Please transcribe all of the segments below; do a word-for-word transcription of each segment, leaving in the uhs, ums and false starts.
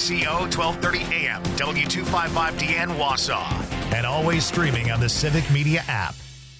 C O, twelve thirty A M, W two fifty-five D N Wausau. And always streaming on the Civic Media app.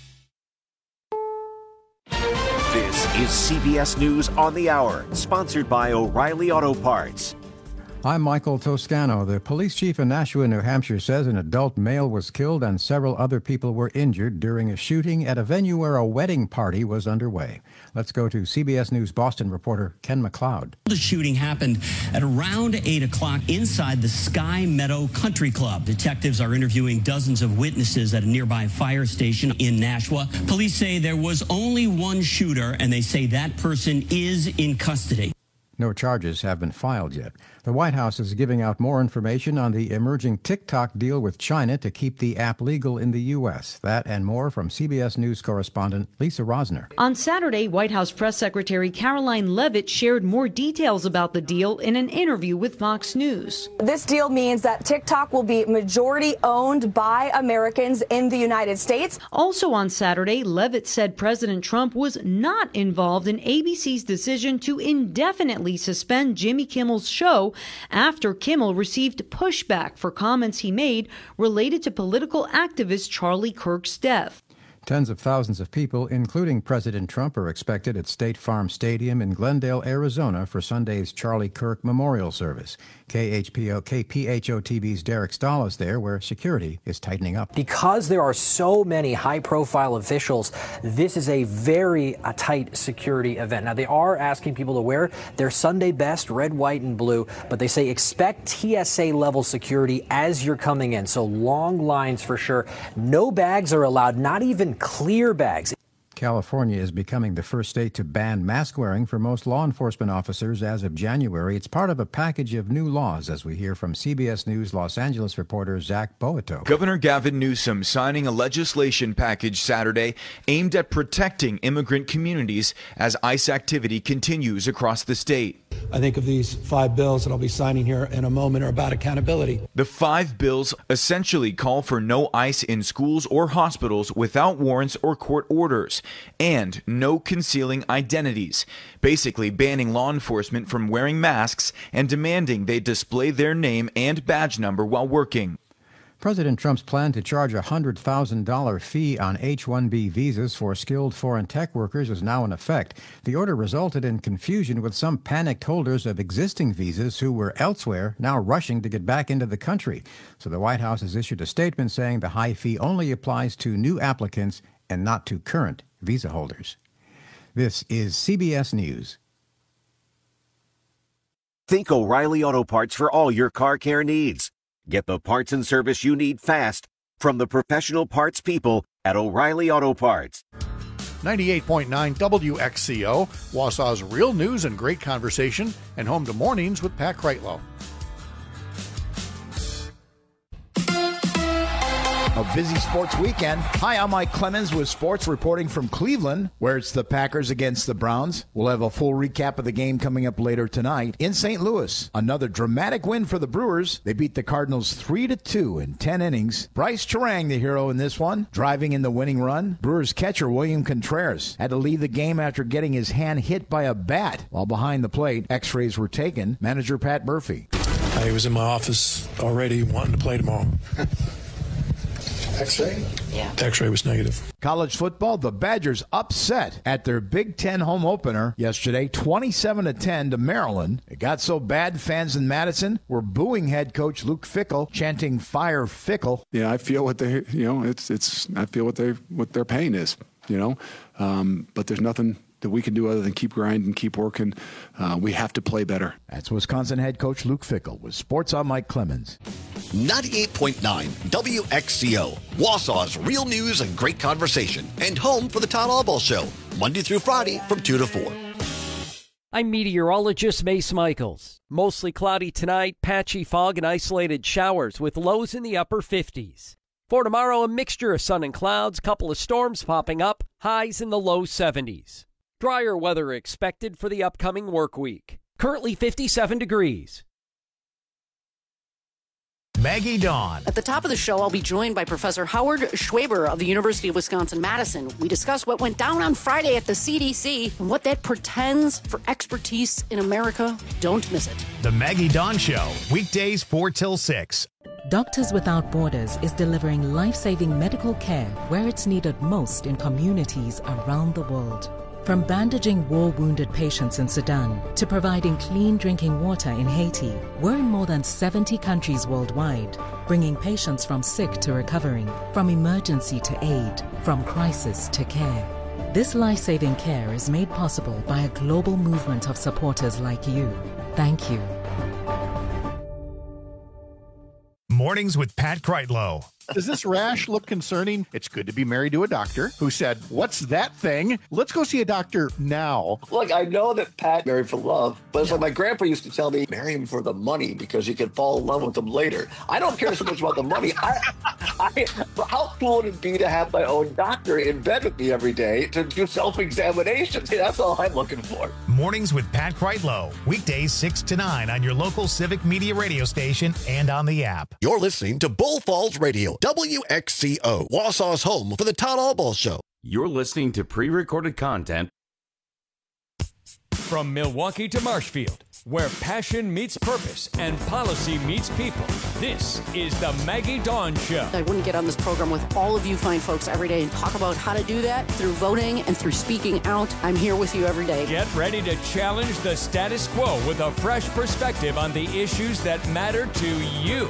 This is C B S News on the Hour, sponsored by O'Reilly Auto Parts. I'm Michael Toscano. The police chief in Nashua, New Hampshire, says an adult male was killed and several other people were injured during a shooting at a venue where a wedding party was underway. Let's go to C B S News Boston reporter Ken McLeod. The shooting happened at around eight o'clock inside the Sky Meadow Country Club. Detectives are interviewing dozens of witnesses at a nearby fire station in Nashua. Police say there was only one shooter, and they say that person is in custody. No charges have been filed yet. The White House is giving out more information on the emerging TikTok deal with China to keep the app legal in the U S. That and more from C B S News correspondent Lisa Rosner. On Saturday, White House Press Secretary Caroline Leavitt shared more details about the deal in an interview with Fox News. This deal means that TikTok will be majority owned by Americans in the United States. Also on Saturday, Leavitt said President Trump was not involved in A B C's decision to indefinitely suspend Jimmy Kimmel's show after Kimmel received pushback for comments he made related to political activist Charlie Kirk's death. Tens of thousands of people, including President Trump, are expected at State Farm Stadium in Glendale, Arizona for Sunday's Charlie Kirk Memorial Service. K H P O, K P H O T V's Derek Stahl is there, where security is tightening up. Because there are so many high-profile officials, this is a very a tight security event. Now, they are asking people to wear their Sunday best, red, white, and blue, but they say expect T S A-level security as you're coming in. So long lines for sure. No bags are allowed, not even clear bags. California is becoming the first state to ban mask wearing for most law enforcement officers as of January. It's part of a package of new laws, as we hear from C B S News Los Angeles reporter Zach Boato. Governor Gavin Newsom signing a legislation package Saturday aimed at protecting immigrant communities as ICE activity continues across the state. I think of these five bills that I'll be signing here in a moment are about accountability. The five bills essentially call for no ICE in schools or hospitals without warrants or court orders, and no concealing identities, basically banning law enforcement from wearing masks and demanding they display their name and badge number while working. President Trump's plan to charge a one hundred thousand dollars fee on H one B visas for skilled foreign tech workers is now in effect. The order resulted in confusion, with some panicked holders of existing visas who were elsewhere now rushing to get back into the country. So the White House has issued a statement saying the high fee only applies to new applicants and not to current visa holders. This is C B S News. Think O'Reilly Auto Parts for all your car care needs. Get the parts and service you need fast from the professional parts people at O'Reilly Auto Parts. ninety-eight point nine W X C O, Wausau's real news and great conversation, and home to Mornings with Pat Kreitlow. A busy sports weekend. Hi, I'm Mike Clemens with sports reporting from Cleveland, where it's the Packers against the Browns. We'll have a full recap of the game coming up later tonight. In Saint Louis, another dramatic win for the Brewers. They beat the Cardinals three to two in ten innings. Bryce Terang, the hero in this one, driving in the winning run. Brewers catcher William Contreras had to leave the game after getting his hand hit by a bat while behind the plate. X-rays were taken. Manager Pat Murphy. I was in my office already wanting to play tomorrow. X-ray? Yeah. The X-ray was negative. College football, the Badgers upset at their Big Ten home opener yesterday, twenty-seven to ten to Maryland. It got so bad, fans in Madison were booing head coach Luke Fickell, chanting "Fire Fickell." Yeah, I feel what they, you know, it's it's. I feel what they what their pain is, you know, um, but there's nothing that we can do other than keep grinding, keep working. Uh, we have to play better. That's Wisconsin head coach Luke Fickell with Sports on Mike Clemens. ninety-eight point nine W X C O, Wausau's real news and great conversation, and home for the Todd Albaugh Show, Monday through Friday from two to four. I'm meteorologist Mace Michaels. Mostly cloudy tonight, patchy fog and isolated showers with lows in the upper fifties. For tomorrow, a mixture of sun and clouds, couple of storms popping up, highs in the low seventies. Drier weather expected for the upcoming work week. Currently fifty-seven degrees. Maggie Dawn. At the top of the show, I'll be joined by Professor Howard Schwaber of the University of Wisconsin-Madison. We discuss what went down on Friday at the C D C and what that portends for expertise in America. Don't miss it. The Maggie Dawn Show, weekdays four till six. Doctors Without Borders is delivering life-saving medical care where it's needed most in communities around the world. From bandaging war-wounded patients in Sudan to providing clean drinking water in Haiti, we're in more than seventy countries worldwide, bringing patients from sick to recovering, from emergency to aid, from crisis to care. This life-saving care is made possible by a global movement of supporters like you. Thank you. Mornings with Pat Kreitlow. Does this rash look concerning? It's good to be married to a doctor who said, "What's that thing? Let's go see a doctor now." Look, I know that Pat married for love, but it's like my grandpa used to tell me, marry him for the money because you can fall in love with him later. I don't care so much about the money. I, I, how cool would it be to have my own doctor in bed with me every day to do self-examinations? That's all I'm looking for. Mornings with Pat Kreitlow. Weekdays six to nine on your local Civic Media radio station and on the app. You're listening to Bull Falls Radio, W X C O, Wausau's home for the Todd Albaugh Show. You're listening to pre-recorded content. From Milwaukee to Marshfield, where passion meets purpose and policy meets people, this is the Maggie Dawn Show. I wouldn't get on this program with all of you fine folks every day and talk about how to do that through voting and through speaking out. I'm here with you every day. Get ready to challenge the status quo with a fresh perspective on the issues that matter to you.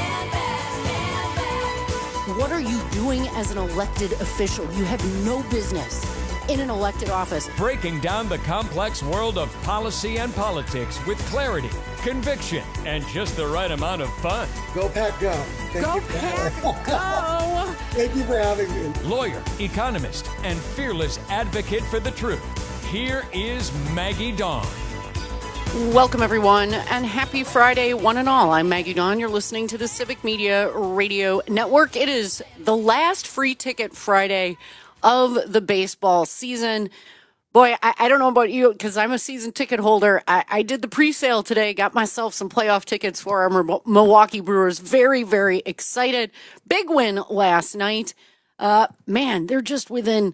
What are you doing as an elected official? You have no business in an elected office. Breaking down the complex world of policy and politics with clarity, conviction, and just the right amount of fun. Go Pat, go. Thank go you, Pat, go. Thank you for having me. Lawyer, economist, and fearless advocate for the truth. Here is Maggie Dawn. Welcome, everyone, and happy Friday, one and all. I'm Maggie Dawn. You're listening to the Civic Media Radio Network. It is the last free ticket Friday of the baseball season. Boy, I, I don't know about you, because I'm a season ticket holder. I, I did the pre-sale today, got myself some playoff tickets for our Milwaukee Brewers. Very, very excited. Big win last night. Uh, man, they're just within,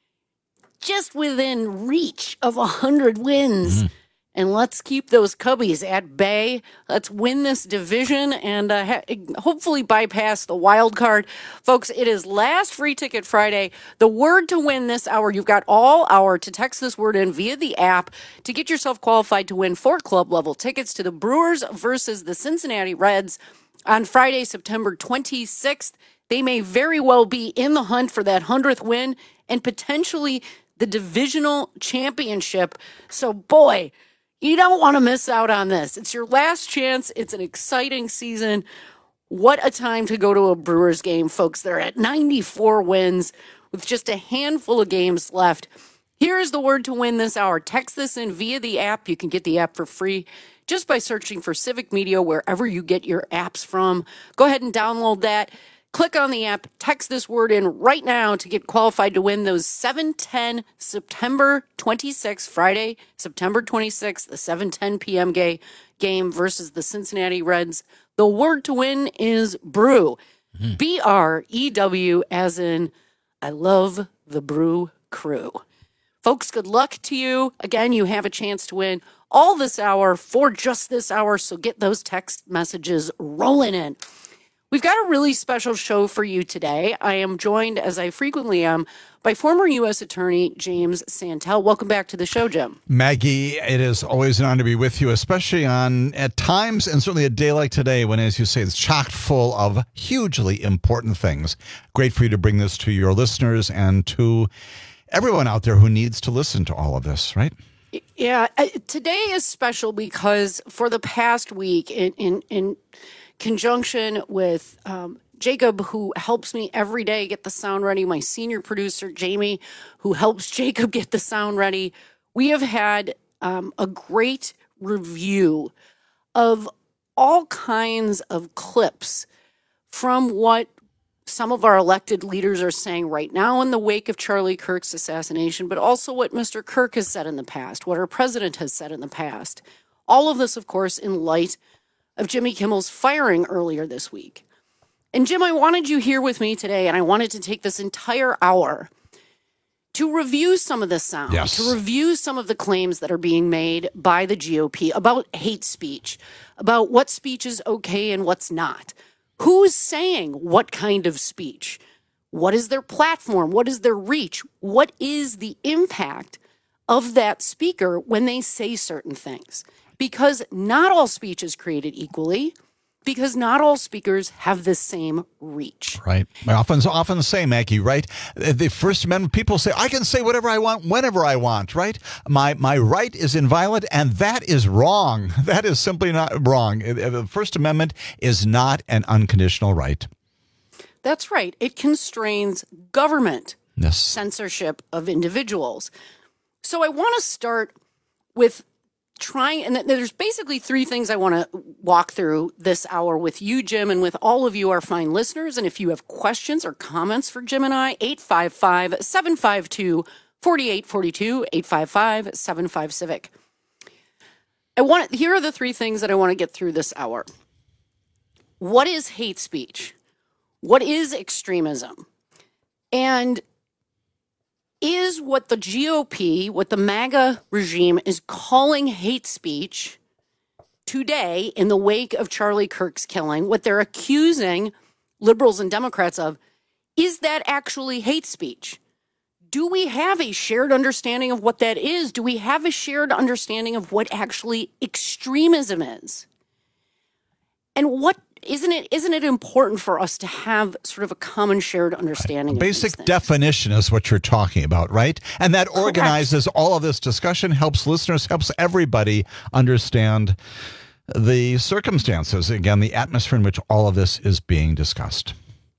just within reach of one hundred wins. Mm-hmm. And let's keep those Cubbies at bay. Let's win this division and uh, ha- hopefully bypass the wild card. Folks, it is last free ticket Friday. The word to win this hour, you've got all hour to text this word in via the app to get yourself qualified to win four club level tickets to the Brewers versus the Cincinnati Reds on Friday, September twenty-sixth. They may very well be in the hunt for that hundredth win and potentially the divisional championship. So, boy, you don't want to miss out on this. It's your last chance. It's an exciting season. What a time to go to a Brewers game, folks. They're at ninety-four wins with just a handful of games left. Here is the word to win this hour. Text this in via the app. You can get the app for free just by searching for Civic Media wherever you get your apps from. Go ahead and download that. Click on the app, text this word in right now to get qualified to win those seven ten September twenty-sixth, Friday, September twenty-sixth, the seven ten p.m. Gay game versus the Cincinnati Reds. The word to win is brew. Mm-hmm. B R E W as in I love the Brew Crew. Folks, good luck to you. Again, you have a chance to win all this hour for just this hour, so get those text messages rolling in. We've got a really special show for you today. I am joined, as I frequently am, by former U S Attorney James Santel. Welcome back to the show, Jim. Maggie, it is always an honor to be with you, especially on, at times, and certainly a day like today when, as you say, it's chock full of hugely important things. Great for you to bring this to your listeners and to everyone out there who needs to listen to all of this, right? Yeah, today is special because for the past week, in in, in conjunction with um, Jacob, who helps me every day get the sound ready, my senior producer, Jamie, who helps Jacob get the sound ready, we have had um, a great review of all kinds of clips from what some of our elected leaders are saying right now in the wake of Charlie Kirk's assassination, but also what Mister Kirk has said in the past, what our president has said in the past. All of this, of course, in light of Jimmy Kimmel's firing earlier this week. And Jim, I wanted you here with me today, and I wanted to take this entire hour to review some of the sound, yes. to review some of the claims that are being made by the G O P about hate speech, about what speech is okay and what's not. Who's saying what kind of speech? What is their platform? What is their reach? What is the impact of that speaker when they say certain things? Because not all speech is created equally, because not all speakers have the same reach. Right. I often, often say, Maggie, right? The First Amendment, people say, I can say whatever I want, whenever I want, right? My my right is inviolate, and that is wrong. That is simply not wrong. The First Amendment is not an unconditional right. That's right. It constrains government yes. censorship of individuals. So I want to start with trying, and there's basically three things I want to walk through this hour with you, Jim, and with all of you, our fine listeners. And if you have questions or comments for Jim and I, eight five five, seven five two, four eight four two, eight five five, seven five Civic. I want, here are the three things that I want to get through this hour. What is hate speech? What is extremism? And is what the G O P, what the MAGA regime is calling hate speech today in the wake of Charlie Kirk's killing, what they're accusing liberals and Democrats of, is that actually hate speech? Do we have a shared understanding of what that is? Do we have a shared understanding of what actually extremism is? And what Isn't it isn't it important for us to have sort of a common shared understanding of Basic definition is what you're talking about, right? And that Correct. organizes all of this discussion, helps listeners, helps everybody understand the circumstances, again, the atmosphere in which all of this is being discussed.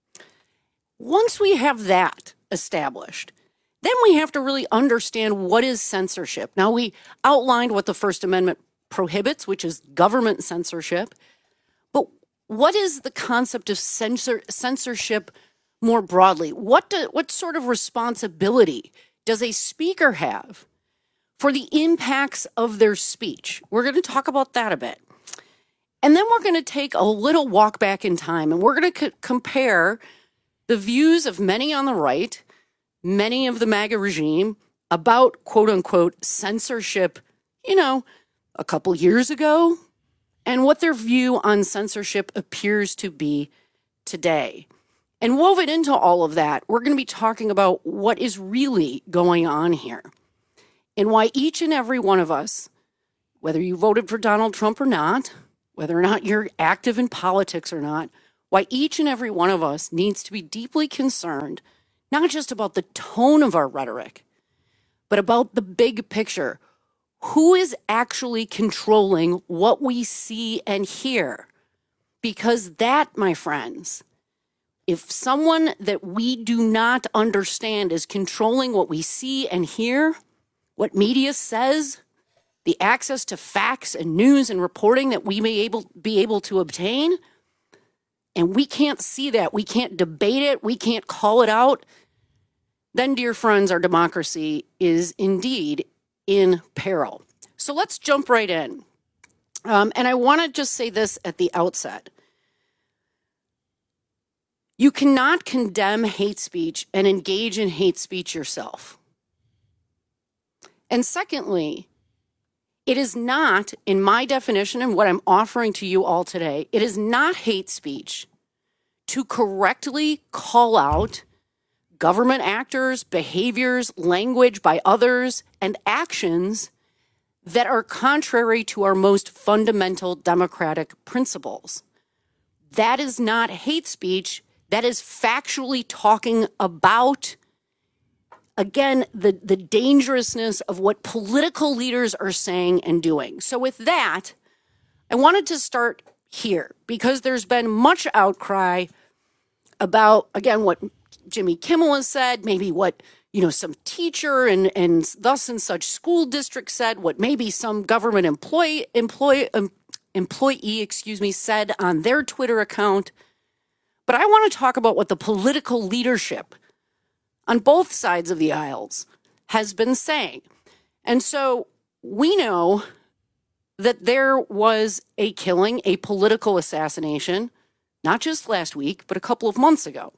Once we have that established, then we have to really understand what is censorship. Now, we outlined what the First Amendment prohibits, which is government censorship. What is the concept of censor, censorship more broadly? What do, what sort of responsibility does a speaker have for the impacts of their speech? We're going to talk about that a bit. And then we're going to take a little walk back in time, and we're going to c- compare the views of many on the right, many of the MAGA regime about quote unquote censorship, you know, a couple years ago, and what their view on censorship appears to be today. And woven into all of that, we're going to be talking about what is really going on here and why each and every one of us, whether you voted for Donald Trump or not, whether or not you're active in politics or not, why each and every one of us needs to be deeply concerned, not just about the tone of our rhetoric, but about the big picture. Who is actually controlling what we see and hear? Because that, my friends, if someone that we do not understand is controlling what we see and hear, what media says, the access to facts and news and reporting that we may able, be able to obtain, and we can't see that, we can't debate it, we can't call it out, then, dear friends, our democracy is indeed in peril. So let's jump right in. Um, and I want to just say this at the outset. You cannot condemn hate speech and engage in hate speech yourself. And secondly, it is not, in my definition and what I'm offering to you all today, it is not hate speech to correctly call out government actors, behaviors, language by others, and actions that are contrary to our most fundamental democratic principles. That is not hate speech. That is factually talking about, again, the, the dangerousness of what political leaders are saying and doing. So with that, I wanted to start here because there's been much outcry about, again, what Jimmy Kimmel has said, maybe what, you know, some teacher and, and thus and such school district said, what maybe some government employee, employee, um, employee, excuse me, said on their Twitter account. But I want to talk about what the political leadership on both sides of the aisles has been saying. And so we know that there was a killing, a political assassination, not just last week, but a couple of months ago,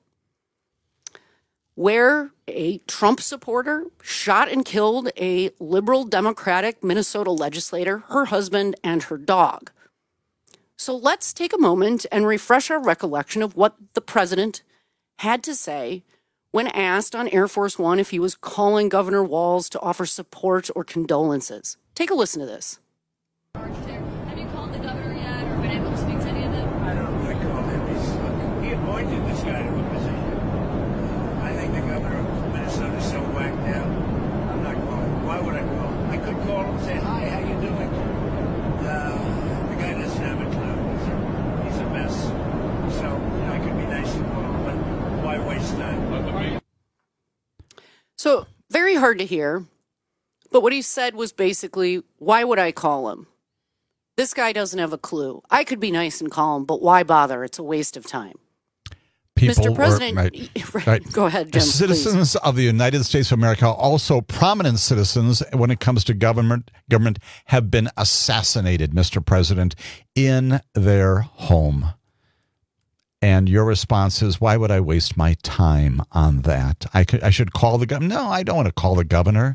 where a Trump supporter shot and killed a liberal Democratic Minnesota legislator, her husband, and her dog. So let's take a moment and refresh our recollection of what the president had to say when asked on Air Force One if he was calling Governor Walz to offer support or condolences. Take a listen to this. Have you called the governor yet or been able to speak to any of them? I don't know. I called him. He's, he appointed this guy to a position. I think the governor of Minnesota is so whacked out. I'm not calling. Why would I call him? I could call him and say, hi, how you doing? Uh, the guy doesn't have a clue. He's a, he's a mess. So, you know, I could be nice to call him, but why waste time? So, very hard to hear. But what he said was basically, why would I call him? This guy doesn't have a clue. I could be nice and call him, but why bother? It's a waste of time. People Mister President, were, right, right, right. Go ahead, Jim. Citizens please. of the United States of America, also prominent citizens when it comes to government, government have been assassinated, Mister President, in their home. And your response is, why would I waste my time on that? I could, I should call the governor. No, I don't want to call the governor.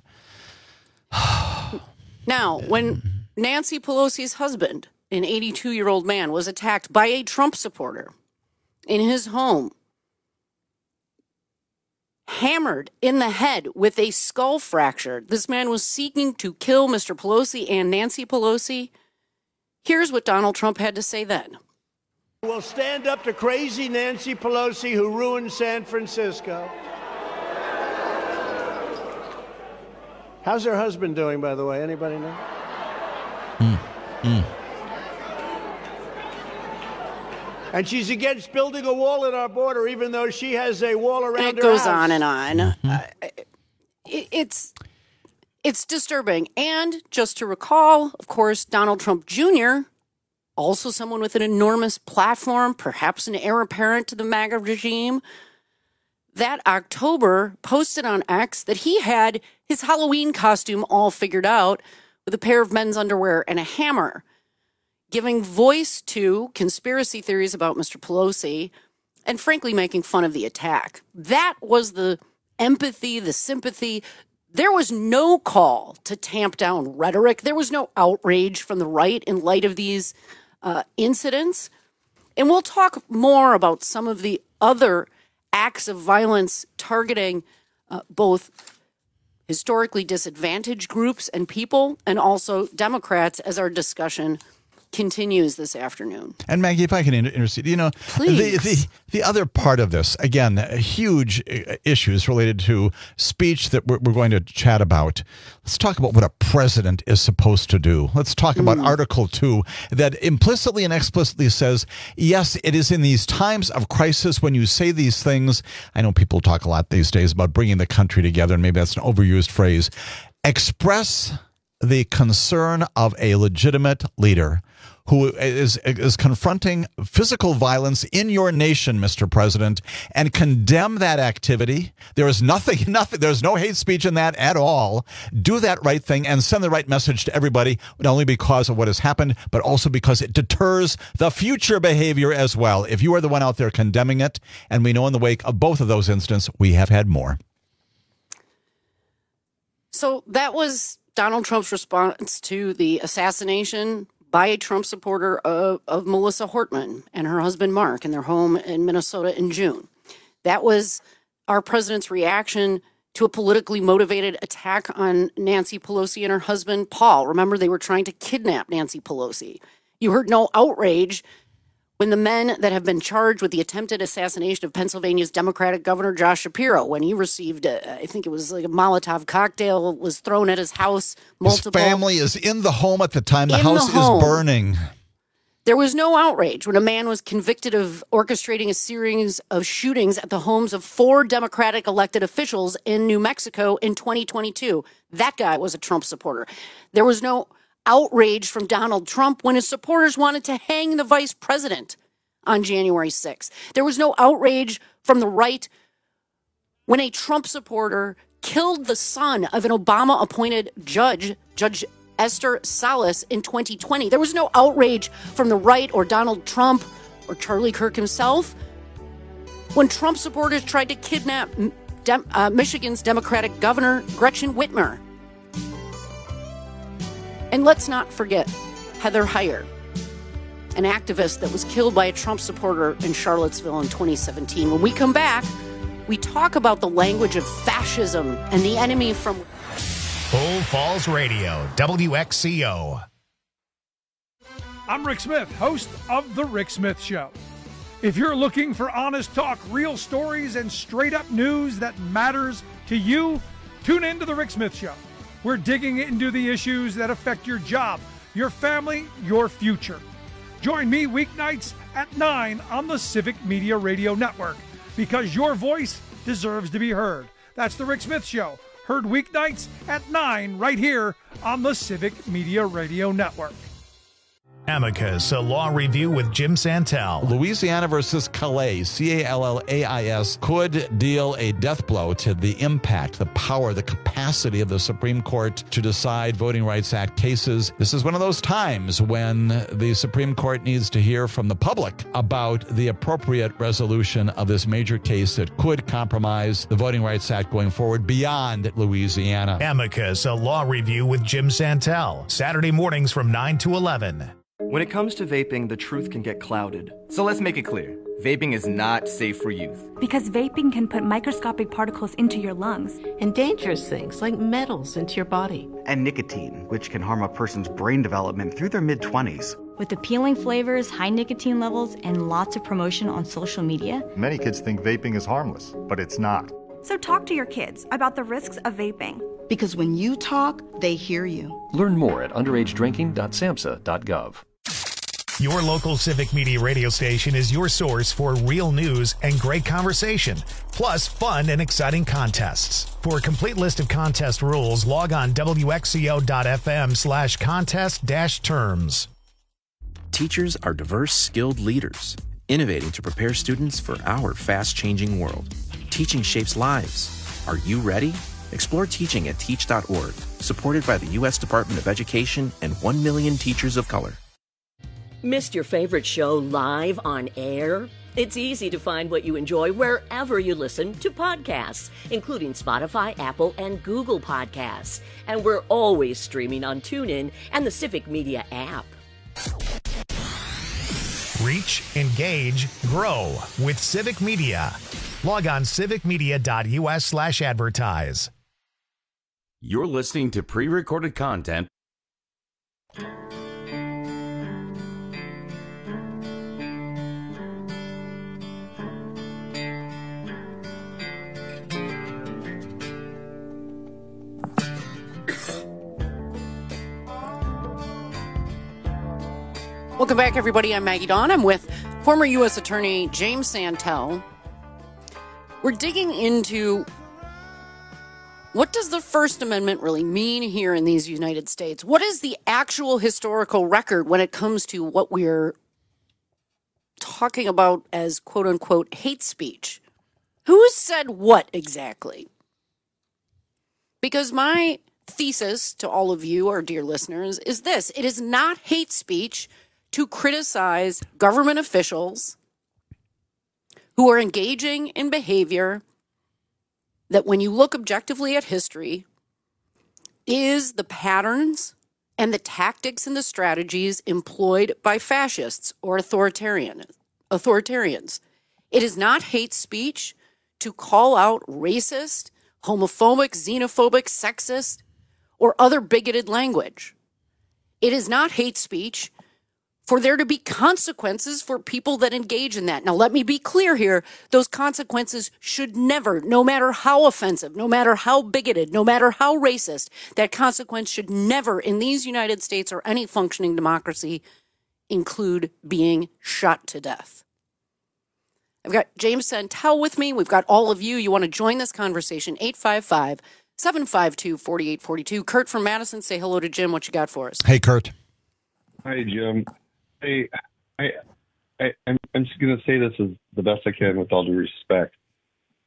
Now, when Nancy Pelosi's husband, an eighty-two-year-old man, was attacked by a Trump supporter in his home, hammered in the head with a skull fracture, this man was seeking to kill Mister Pelosi and Nancy Pelosi. Here's what Donald Trump had to say then. We'll stand up to crazy Nancy Pelosi who ruined San Francisco. How's her husband doing, by the way? Anybody know? Mm, mm. And she's against building a wall at our border, even though she has a wall around her It goes house. on and on. Mm-hmm. Uh, it, it's it's disturbing. And just to recall, of course, Donald Trump Junior, also someone with an enormous platform, perhaps an heir apparent to the MAGA regime, that October posted on X that he had his Halloween costume all figured out with a pair of men's underwear and a hammer, giving voice to conspiracy theories about Mister Pelosi and frankly making fun of the attack. That was the empathy, the sympathy. There was no call to tamp down rhetoric. There was no outrage from the right in light of these uh, incidents. And we'll talk more about some of the other acts of violence targeting uh, both historically disadvantaged groups and people and also Democrats as our discussion continues this afternoon. And Maggie, if I can inter- intercede, you know, the, the the other part of this, again, huge issues related to speech that we're, we're going to chat about. Let's talk about what a president is supposed to do. Let's talk about mm. Article two that implicitly and explicitly says, yes, it is in these times of crisis when you say these things. I know people talk a lot these days about bringing the country together, and maybe that's an overused phrase. Express the concern of a legitimate leader who is is confronting physical violence in your nation, Mister President, and condemn that activity. There is nothing, nothing. There's no hate speech in that at all. Do that right thing and send the right message to everybody, not only because of what has happened, but also because it deters the future behavior as well. If you are the one out there condemning it, and we know in the wake of both of those incidents, we have had more. So that was Donald Trump's response to the assassination by a Trump supporter of, of Melissa Hortman and her husband Mark in their home in Minnesota in June. That was our president's reaction to a politically motivated attack on Nancy Pelosi and her husband Paul. Remember, they were trying to kidnap Nancy Pelosi. You heard no outrage when the men that have been charged with the attempted assassination of Pennsylvania's Democratic Governor Josh Shapiro, when he received, a, I think it was like a Molotov cocktail was thrown at his house. Multiple. His family is in the home at the time. The in house the home. is burning. There was no outrage when a man was convicted of orchestrating a series of shootings at the homes of four Democratic elected officials in New Mexico in twenty twenty-two. That guy was a Trump supporter. There was no outrage from Donald Trump when his supporters wanted to hang the vice president on January sixth. There was no outrage from the right when a Trump supporter killed the son of an Obama-appointed judge, Judge Esther Salas in twenty twenty. There was no outrage from the right or Donald Trump or Charlie Kirk himself when Trump supporters tried to kidnap Dem- uh, Michigan's Democratic Governor Gretchen Whitmer. And let's not forget Heather Heyer, an activist that was killed by a Trump supporter in Charlottesville in twenty seventeen. When we come back, we talk about the language of fascism and the enemy from Bull Falls Radio, W X C O. I'm Rick Smith, host of The Rick Smith Show. If you're looking for honest talk, real stories, and straight-up news that matters to you, tune in to The Rick Smith Show. We're digging into the issues that affect your job, your family, your future. Join me weeknights at nine on the Civic Media Radio Network, because your voice deserves to be heard. That's The Rick Smith Show, heard weeknights at nine right here on the Civic Media Radio Network. Amicus, a law review with Jim Santel. Louisiana versus Calais, C A L L A I S, could deal a death blow to the impact, the power, the capacity of the Supreme Court to decide Voting Rights Act cases. This is one of those times when the Supreme Court needs to hear from the public about the appropriate resolution of this major case that could compromise the Voting Rights Act going forward beyond Louisiana. Amicus, a law review with Jim Santel. Saturday mornings from nine to eleven. When it comes to vaping, the truth can get clouded. So let's make it clear. Vaping is not safe for youth. Because vaping can put microscopic particles into your lungs. And dangerous things like metals into your body. And nicotine, which can harm a person's brain development through their mid-twenties. With appealing flavors, high nicotine levels, and lots of promotion on social media. Many kids think vaping is harmless, but it's not. So talk to your kids about the risks of vaping. Because when you talk, they hear you. Learn more at underage drinking dot samhsa dot gov. Your local Civic Media radio station is your source for real news and great conversation, plus fun and exciting contests. For a complete list of contest rules, log on W X C O dot F M slash contest dash terms. Teachers are diverse, skilled leaders, innovating to prepare students for our fast-changing world. Teaching shapes lives. Are you ready? Explore teaching at teach dot org, supported by the U S Department of Education and one million teachers of color. Missed your favorite show live on air? It's easy to find what you enjoy wherever you listen to podcasts, including Spotify, Apple, and Google Podcasts. And we're always streaming on TuneIn and the Civic Media app. Reach, engage, grow with Civic Media. Log on civic media dot U S slash advertise. You're listening to pre-recorded content. Welcome back, everybody. I'm Maggie Dawn. I'm with former U S Attorney James Santel. We're digging into what does the First Amendment really mean here in these United States? What is the actual historical record when it comes to what we're talking about as quote-unquote hate speech? Who said what exactly? Because my thesis to all of you, our dear listeners, is this. It is not hate speech to criticize government officials who are engaging in behavior that, when you look objectively at history, is the patterns and the tactics and the strategies employed by fascists or authoritarian, authoritarians. It is not hate speech to call out racist, homophobic, xenophobic, sexist, or other bigoted language. It is not hate speech for there to be consequences for people that engage in that. Now, let me be clear here. Those consequences should never, no matter how offensive, no matter how bigoted, no matter how racist, that consequence should never, in these United States or any functioning democracy, include being shot to death. I've got James Santel with me. We've got all of you. You want to join this conversation, eight five five, seven five two, four eight four two. Kurt from Madison, say hello to Jim. What you got for us? Hey, Kurt. Hi, Jim. Hey, I, I, I'm, I'm just going to say this as the best I can with all due respect.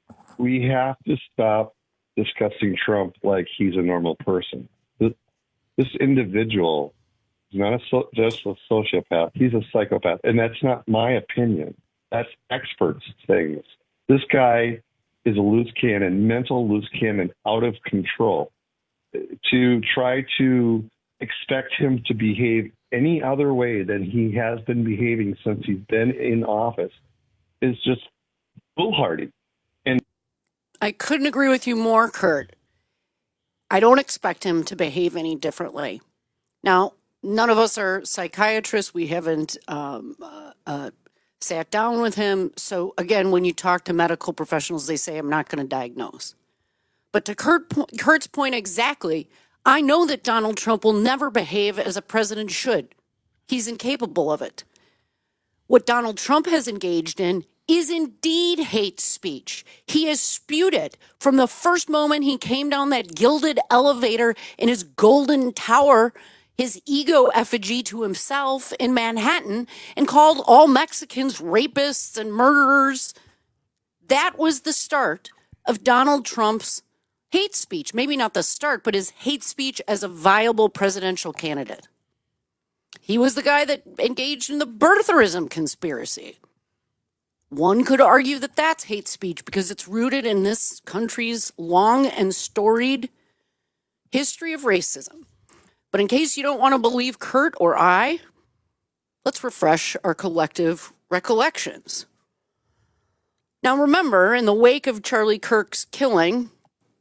We have to stop discussing Trump like he's a normal person. This, This individual is not a so, just a sociopath. He's a psychopath. And that's not my opinion. That's experts saying this. This guy is a loose cannon, mental loose cannon, out of control. To try to expect him to behave any other way than he has been behaving since he's been in office is just foolhardy. And I couldn't agree with you more, Kurt. I don't expect him to behave any differently. Now, none of us are psychiatrists. We haven't um, uh, uh, sat down with him. So, again, when you talk to medical professionals, they say, I'm not going to diagnose. But to Kurt, Kurt's point exactly, I know that Donald Trump will never behave as a president should. He's incapable of it. What Donald Trump has engaged in is indeed hate speech. He has spewed it from the first moment he came down that gilded elevator in his golden tower, his ego effigy to himself in Manhattan, and called all Mexicans rapists and murderers. That was the start of Donald Trump's hate speech. Maybe not the start, but his hate speech as a viable presidential candidate. He was the guy that engaged in the birtherism conspiracy. One could argue that that's hate speech because it's rooted in this country's long and storied history of racism. But in case you don't want to believe Kurt or I, let's refresh our collective recollections. Now remember, in the wake of Charlie Kirk's killing,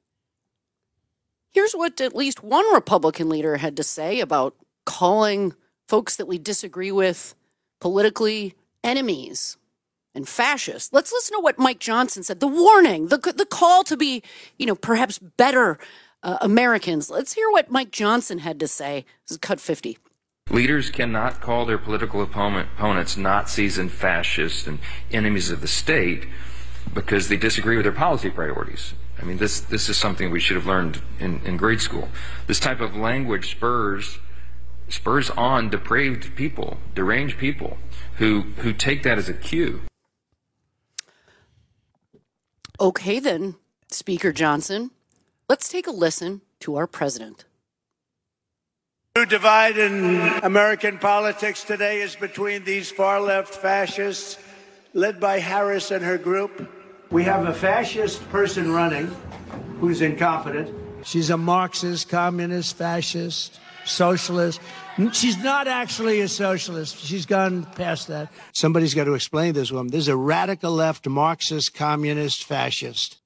here's what at least one Republican leader had to say about calling folks that we disagree with politically enemies and fascists. Let's listen to what Mike Johnson said. The warning, the the call to be, you know, perhaps better uh, Americans. Let's hear what Mike Johnson had to say. This is Cut fifty. Leaders cannot call their political opponent, opponents Nazis and fascists and enemies of the state because they disagree with their policy priorities. I mean, this this is something we should have learned in, in grade school. This type of language spurs spurs on depraved people, deranged people who who take that as a cue. Okay, then, Speaker Johnson, let's take a listen to our president. The divide in American politics today is between these far-left fascists led by Harris and her group. We have a fascist person running who's incompetent. She's a Marxist, communist, fascist, socialist. She's not actually a socialist. She's gone past that. Somebody's got to explain this woman. This is a radical left Marxist, communist, fascist.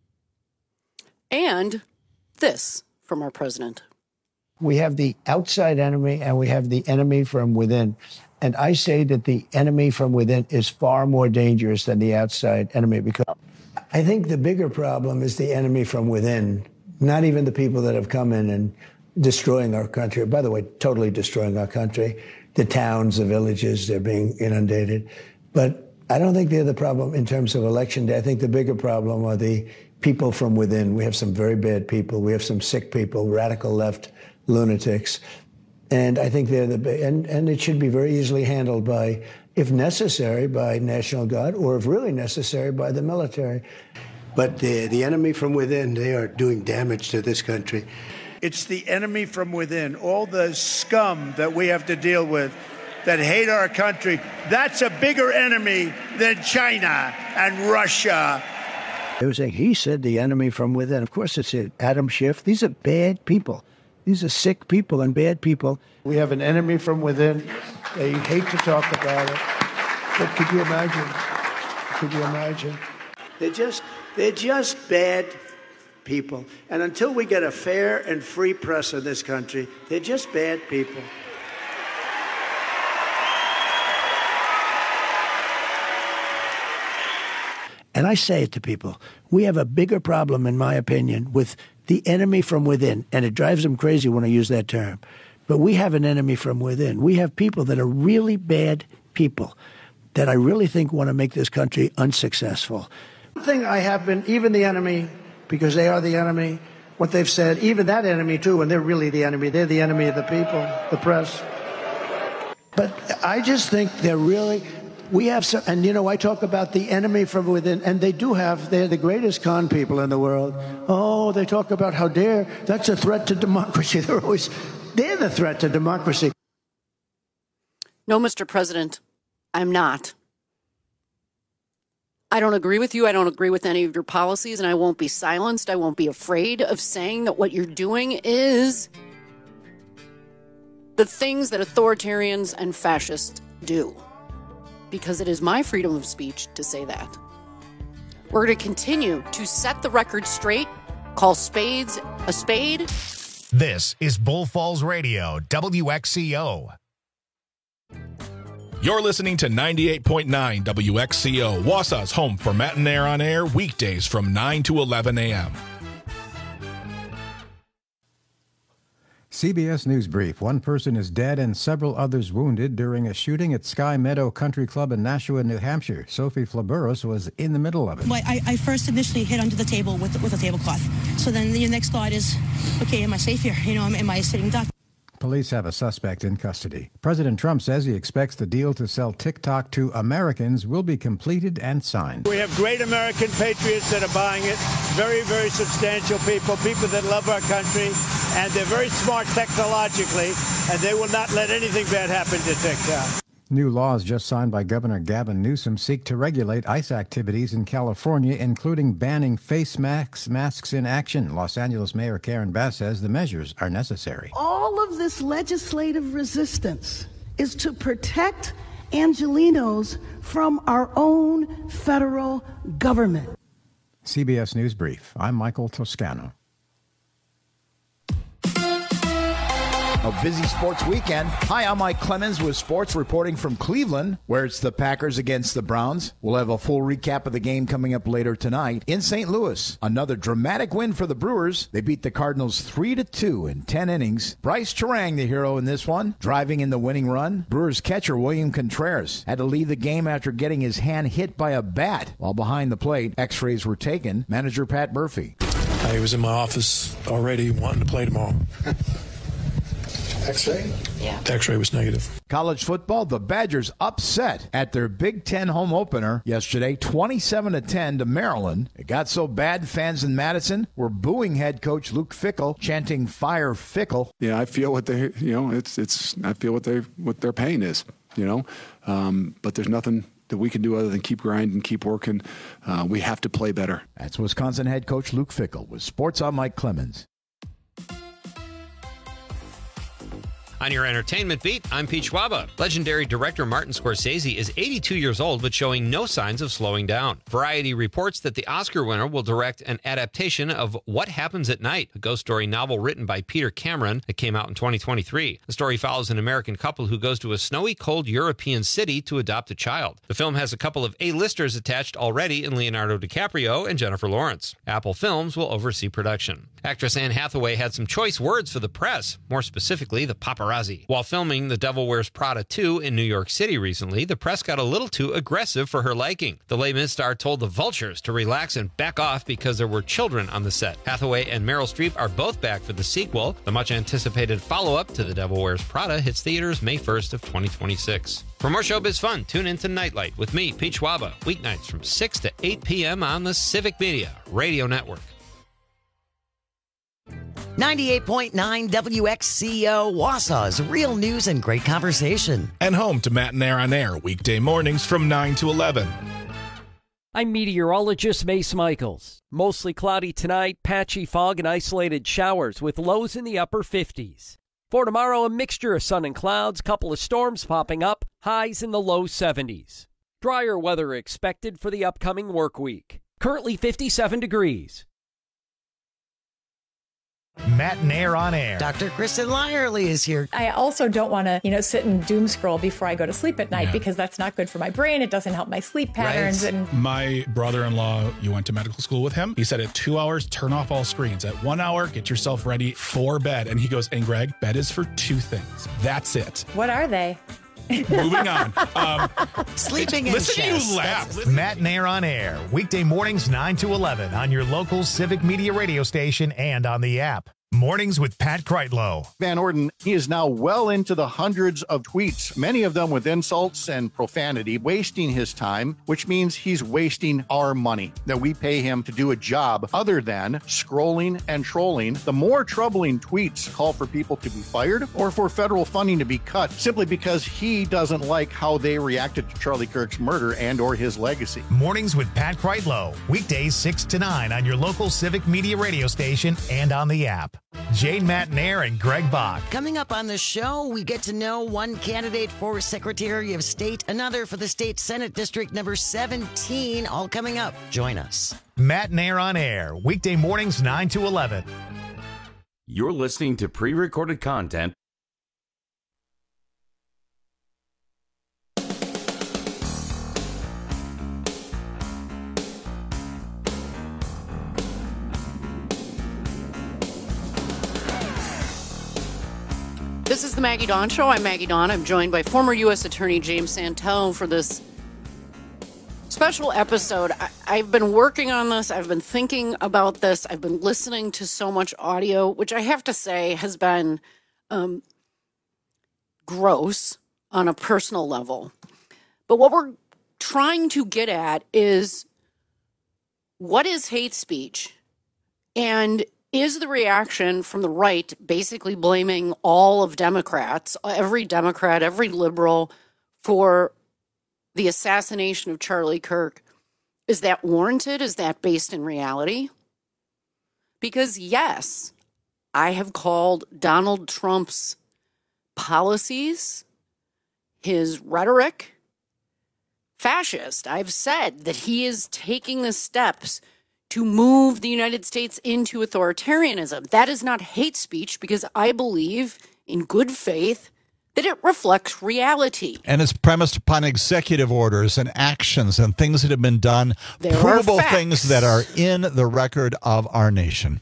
And this from our president. We have the outside enemy and we have the enemy from within. And I say that the enemy from within is far more dangerous than the outside enemy, because I think the bigger problem is the enemy from within, not even the people that have come in and destroying our country. By the way, totally destroying our country. The towns, the villages, they're being inundated. But I don't think they're the problem in terms of election day. I think the bigger problem are the people from within. We have some very bad people. We have some sick people, radical left lunatics. And I think they're the, and, and it should be very easily handled by, if necessary, by National Guard, or if really necessary, by the military. But the, the enemy from within, they are doing damage to this country. It's the enemy from within, all the scum that we have to deal with that hate our country. That's a bigger enemy than China and Russia. They were saying, he said the enemy from within. Of course, it's Adam Schiff. These are bad people. These are sick people and bad people. We have an enemy from within. They hate to talk about it. But could you imagine? Could you imagine? They're just, they're just bad people. And until we get a fair and free press in this country, they're just bad people. And I say it to people, we have a bigger problem, in my opinion, with the enemy from within. And it drives them crazy when I use that term. But we have an enemy from within. We have people that are really bad people that I really think want to make this country unsuccessful. One thing I have been, even the enemy, because they are the enemy, what they've said, even that enemy too, and they're really the enemy. They're the enemy of the people, the press. But I just think they're really... We have some, and you know, I talk about the enemy from within, and they do have, they're the greatest con people in the world. Oh, they talk about how dare, that's a threat to democracy. They're always, They're the threat to democracy. No, Mister President, I'm not. I don't agree with you. I don't agree with any of your policies, and I won't be silenced. I won't be afraid of saying that what you're doing is the things that authoritarians and fascists do, because it is my freedom of speech to say that. We're going to continue to set the record straight, call spades a spade. This is Bull Falls Radio, W X C O. You're listening to ninety-eight point nine W X C O, Wausau's home for Matt and Air on Air, weekdays from nine to eleven a.m. C B S News Brief. One person is dead and several others wounded during a shooting at Sky Meadow Country Club in Nashua, New Hampshire. Sophie Flaburos was in the middle of it. Well, I, I first initially hit under the table with, with a tablecloth. So then the next thought is, okay, am I safe here? You know, am, am I a sitting duck? Police have a suspect in custody. President Trump says he expects the deal to sell TikTok to Americans will be completed and signed. We have great American patriots that are buying it, very, very substantial people, people that love our country, and they're very smart technologically, and they will not let anything bad happen to TikTok. New laws just signed by Governor Gavin Newsom seek to regulate ICE activities in California, including banning face masks, masks in action. Los Angeles Mayor Karen Bass says the measures are necessary. All of this legislative resistance is to protect Angelenos from our own federal government. C B S News Brief. I'm Michael Toscano. A busy sports weekend. Hi, I'm Mike Clemens with sports reporting from Cleveland, where it's the Packers against the Browns. We'll have a full recap of the game coming up later tonight. In Saint Louis, another dramatic win for the Brewers. They beat the Cardinals three to two in ten innings. Bryce Terang, the hero in this one, driving in the winning run. Brewers catcher William Contreras had to leave the game after getting his hand hit by a bat. While behind the plate, x-rays were taken. Manager Pat Murphy. I was in my office already wanting to play tomorrow. X-ray? Yeah. The X-ray was negative. College football, the Badgers upset at their Big Ten home opener yesterday, twenty-seven to ten to Maryland. It got so bad, fans in Madison were booing head coach Luke Fickell, chanting "Fire Fickell." Yeah, I feel what they, you know, it's it's. I feel what they what their pain is, you know. Um, but there's nothing that we can do other than keep grinding, keep working. Uh, we have to play better. That's Wisconsin head coach Luke Fickell. With Sports on Mike Clemens. On your entertainment beat, I'm Pete Schwaba. Legendary director Martin Scorsese is eighty-two years old, but showing no signs of slowing down. Variety reports that the Oscar winner will direct an adaptation of What Happens at Night, a ghost story novel written by Peter Cameron that came out in twenty twenty-three. The story follows an American couple who goes to a snowy, cold European city to adopt a child. The film has a couple of A-listers attached already in Leonardo DiCaprio and Jennifer Lawrence. Apple Films will oversee production. Actress Anne Hathaway had some choice words for the press, more specifically the paparazzi. While filming The Devil Wears Prada two in New York City recently, the press got a little too aggressive for her liking. The Les Mis star told the Vultures to relax and back off because there were children on the set. Hathaway and Meryl Streep are both back for the sequel. The much-anticipated follow-up to The Devil Wears Prada hits theaters May first of twenty twenty-six. For more showbiz fun, tune in to Nightlight with me, Pete Schwaba, weeknights from six to eight p.m. on the Civic Media Radio Network. ninety-eight point nine W X C O, Wausau's real news and great conversation. And home to Matt and Air on Air, weekday mornings from nine to eleven. I'm meteorologist Mace Michaels. Mostly cloudy tonight, patchy fog and isolated showers with lows in the upper fifties. For tomorrow, a mixture of sun and clouds, couple of storms popping up, highs in the low seventies. Drier weather expected for the upcoming work week. Currently fifty-seven degrees. Matt and Air on Air. Doctor Kristen Lyerly is here. I also don't want to, you know, sit and doom scroll before I go to sleep at night yeah. because that's not good for my brain. It doesn't help my sleep patterns. Right. And my brother-in-law, you went to medical school with him. He said at two hours, turn off all screens. At one hour, get yourself ready for bed. And he goes, and Greg, bed is for two things. That's it. What are they? Moving on. Um, Sleeping in Listen chest. to you laugh. Matt and Air on Air. Weekday mornings nine to eleven on your local Civic Media radio station and on the app. Mornings with Pat Kreitlow. Van Orden, he is now well into the hundreds of tweets, many of them with insults and profanity, wasting his time, which means he's wasting our money that we pay him to do a job other than scrolling and trolling. The more troubling tweets call for people to be fired or for federal funding to be cut simply because he doesn't like how they reacted to Charlie Kirk's murder and or his legacy. Mornings with Pat Kreitlow. Weekdays six to nine on your local Civic Media radio station and on the app. Jane Matnair and Greg Bach. Coming up on the show, we get to know one candidate for Secretary of State, another for the State Senate District number seventeen, all coming up. Join us. Matnair on Air, weekday mornings nine to eleven. You're listening to pre-recorded content. This is the Maggie Dawn Show. I'm Maggie Dawn. I'm joined by former U S Attorney James Santel for this special episode. I, I've been working on this. I've been thinking about this. I've been listening to so much audio, which I have to say has been um, gross on a personal level. But what we're trying to get at is, what is hate speech? And is the reaction from the right basically blaming all of Democrats, every Democrat, every liberal, for the assassination of Charlie Kirk? Is that warranted? Is that based in reality? Because yes, I have called Donald Trump's policies, his rhetoric, fascist. I've said that he is taking the steps to move the United States into authoritarianism. That is not hate speech, because I believe in good faith that it reflects reality. And it's premised upon executive orders and actions and things that have been done, There provable are facts. things that are in the record of our nation.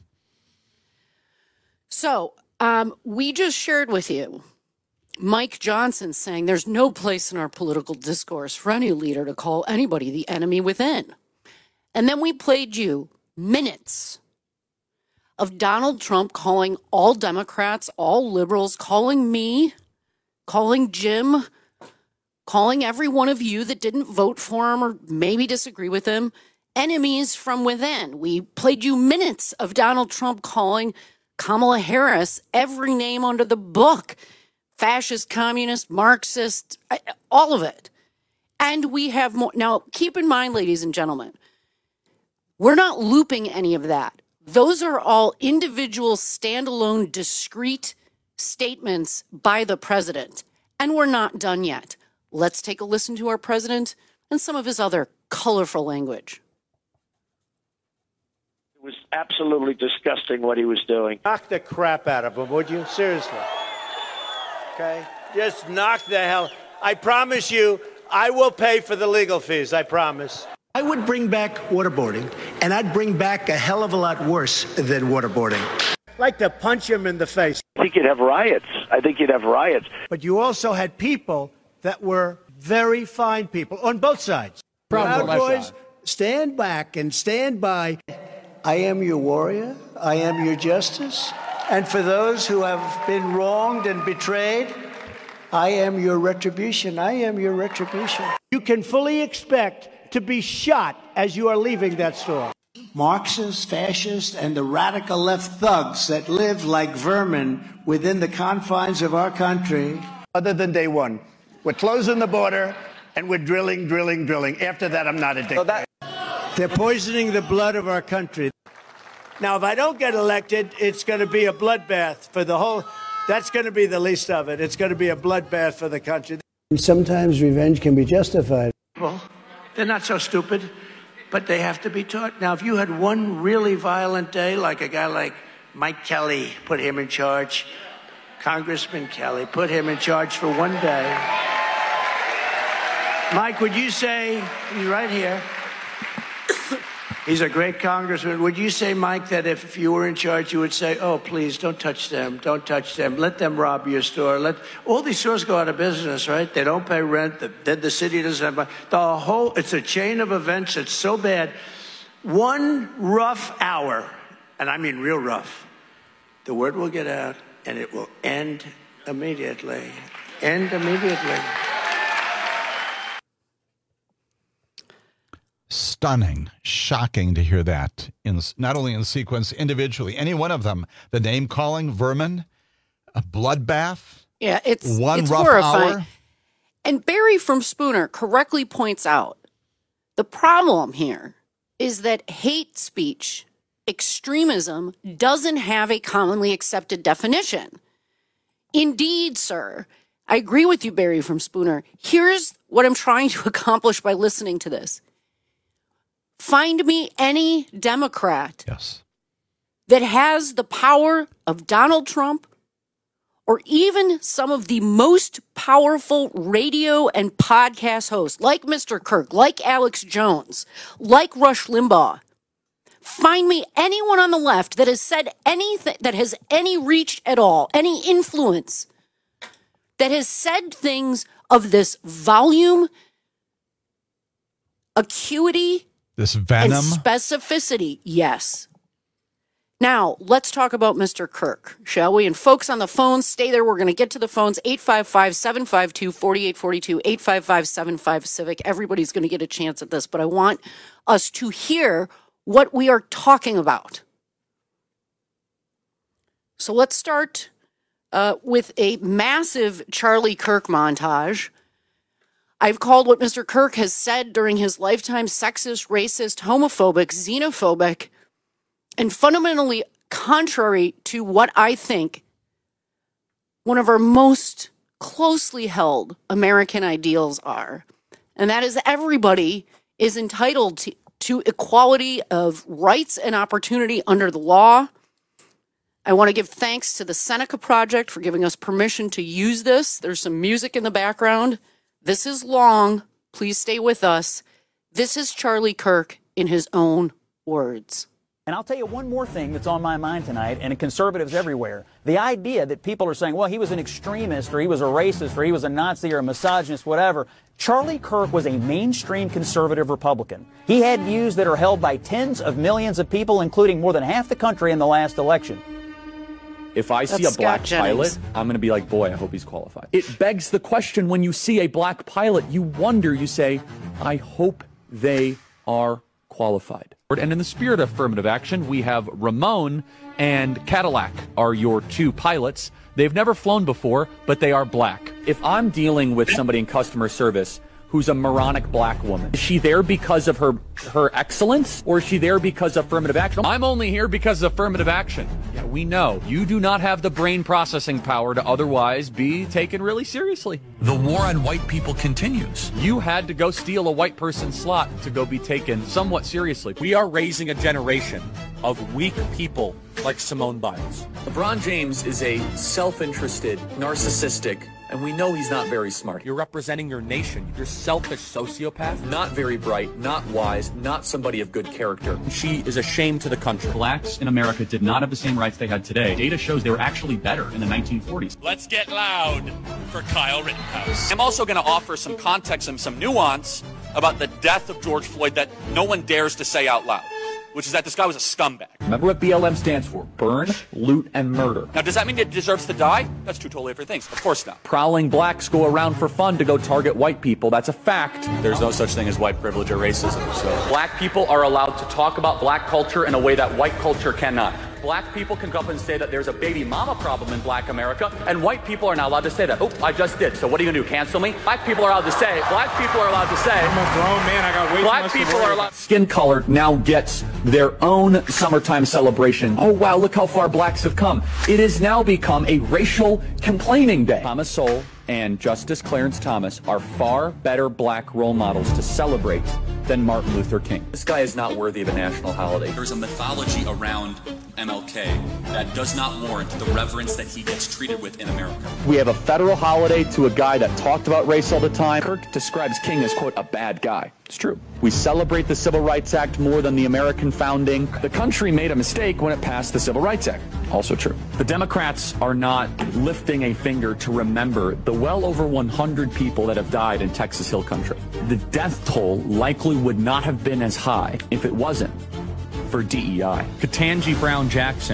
So um, we just shared with you Mike Johnson saying there's no place in our political discourse for any leader to call anybody the enemy within. And then we played you minutes of Donald Trump calling all Democrats, all liberals, calling me, calling Jim, calling every one of you that didn't vote for him or maybe disagree with him, enemies from within. We played you minutes of Donald Trump calling Kamala Harris every name under the book, fascist, communist, Marxist, all of it. And we have more. Now, keep in mind, ladies and gentlemen, we're not looping any of that. Those are all individual, standalone, discrete statements by the president. And we're not done yet. Let's take a listen to our president and some of his other colorful language. It was absolutely disgusting what he was doing. Knock the crap out of him, would you? Seriously. Okay? Just knock the hell. I promise you, I will pay for the legal fees. I promise. I would bring back waterboarding, and I'd bring back a hell of a lot worse than waterboarding. Like to punch him in the face. I think you'd have riots. I think you'd have riots. But you also had people that were very fine people on both sides. Proud Boys, stand back and stand by. I am your warrior. I am your justice. And for those who have been wronged and betrayed, I am your retribution. I am your retribution. You can fully expect to be shot as you are leaving that store. Marxists, fascists, and the radical left thugs that live like vermin within the confines of our country. Other than day one, we're closing the border and we're drilling, drilling, drilling. After that, I'm not a dictator. So that- They're poisoning the blood of our country. Now, if I don't get elected, it's going to be a bloodbath for the whole. That's going to be the least of it. It's going to be a bloodbath for the country. Sometimes revenge can be justified. Well, they're not so stupid, but they have to be taught. Now, if you had one really violent day, like a guy like Mike Kelly, put him in charge, Congressman Kelly, put him in charge for one day. Mike, would you say, he's right here, he's a great congressman. Would you say, Mike, that if you were in charge, you would say, oh, please, don't touch them. Don't touch them. Let them rob your store. Let all these stores go out of business, right? They don't pay rent. Then the city doesn't have money. The whole, it's a chain of events. It's so bad. One rough hour, and I mean real rough, The word will get out, and it will end immediately. End immediately. Stunning, shocking to hear that, in not only in sequence, individually, any one of them. The name-calling, vermin, a bloodbath. Yeah, it's one it's rough horrifying. hour. And Barry from Spooner correctly points out the problem here is that hate speech, extremism, doesn't have a commonly accepted definition. Indeed, sir, I agree with you, Barry from Spooner. Here's what I'm trying to accomplish by listening to this. Find me any Democrat yes. that has the power of Donald Trump or even some of the most powerful radio and podcast hosts like Mister Kirk, like Alex Jones, like Rush Limbaugh. Find me anyone on the left that has said anything, that has any reach at all, any influence, that has said things of this volume, acuity, this venom, and specificity. Yes. Now, let's talk about Mister Kirk, shall we? And folks on the phones, stay there. We're going to get to the phones. eight five five, seven five two, four eight four two, eight five five, seven five, Civic. Everybody's going to get a chance at this, but I want us to hear what we are talking about. So let's start uh, with a massive Charlie Kirk montage. I've called what Mister Kirk has said during his lifetime sexist, racist, homophobic, xenophobic, and fundamentally contrary to what I think one of our most closely held American ideals are. And that is everybody is entitled to, to equality of rights and opportunity under the law. I want to give thanks to the Seneca Project for giving us permission to use this. There's some music in the background. This is long. Please stay with us. This is Charlie Kirk in his own words. And I'll tell you one more thing that's on my mind tonight, and conservatives everywhere. The idea that people are saying, well, he was an extremist, or he was a racist, or he was a Nazi, or a misogynist, whatever. Charlie Kirk was a mainstream conservative Republican. He had views that are held by tens of millions of people, including more than half the country in the last election. If I see That's a black Scott pilot, Jennings. I'm going to be like, boy, I hope he's qualified. It begs the question, when you see a black pilot, you wonder, you say, I hope they are qualified. And in the spirit of affirmative action, we have Ramon and Cadillac are your two pilots. They've never flown before, but they are black. If I'm dealing with somebody in customer service who's a moronic black woman, is she there because of her her excellence, or is she there because of affirmative action? I'm only here because of affirmative action. Yeah, we know you do not have the brain processing power to otherwise be taken really seriously. The war on white people continues. You had to go steal a white person's slot to go be taken somewhat seriously. We are raising a generation of weak people like Simone Biles. LeBron James is a self-interested, narcissistic, and we know he's not very smart. You're representing your nation. You're selfish sociopath. Not very bright, not wise, not somebody of good character. She is a shame to the country. Blacks in America did not have the same rights they had today. Data shows they were actually better in the nineteen forties. Let's get loud for Kyle Rittenhouse. I'm also going to offer some context and some nuance about the death of George Floyd that no one dares to say out loud, which is that this guy was a scumbag. Remember what B L M stands for? Burn, loot, and murder. Now, does that mean it deserves to die? That's two totally different things. Of course not. Prowling blacks go around for fun to go target white people. That's a fact. There's no such thing as white privilege or racism. So black people are allowed to talk about black culture in a way that white culture cannot. Black people can go up and say that there's a baby mama problem in black America, and white people are not allowed to say that. Oh, I just did. So what are you going to do, cancel me? Black people are allowed to say, black people are allowed to say. I'm a grown man. I got way too Black much to people worry are about. allowed. Skin color now gets their own summertime celebration. Oh, wow, look how far blacks have come. It has now become a racial complaining day. Thomas Sowell and Justice Clarence Thomas are far better black role models to celebrate than Martin Luther King. This guy is not worthy of a national holiday. There's a mythology around M L K that does not warrant the reverence that he gets treated with in America. We have a federal holiday to a guy that talked about race all the time. Kirk describes King as, quote, a bad guy. It's true. We celebrate the Civil Rights Act more than the American founding. The country made a mistake when it passed the Civil Rights Act. Also true. The Democrats are not lifting a finger to remember the well over one hundred people that have died in Texas Hill Country. The death toll likely would not have been as high if it wasn't for D E I. Ketanji Brown Jackson